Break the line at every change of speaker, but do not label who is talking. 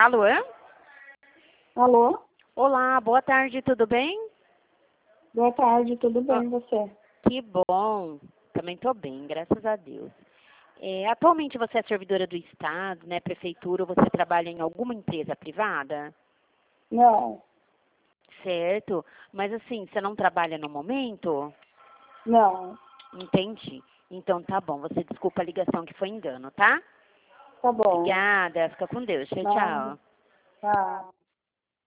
Alô?
Alô?
Olá, boa tarde, tudo bem?
Boa tarde, tudo bem, você?
Que bom. Também tô bem, graças a Deus. Atualmente você é servidora do Estado, né, prefeitura, ou você trabalha em alguma empresa privada?
Não,
Certo. Mas assim, você não trabalha no momento?
não,
Entendi. Então tá bom, você desculpa a ligação que foi engano, tá?
tá bom.
Obrigada, fica com Deus. Tchau,
Nada,
tchau.
tá.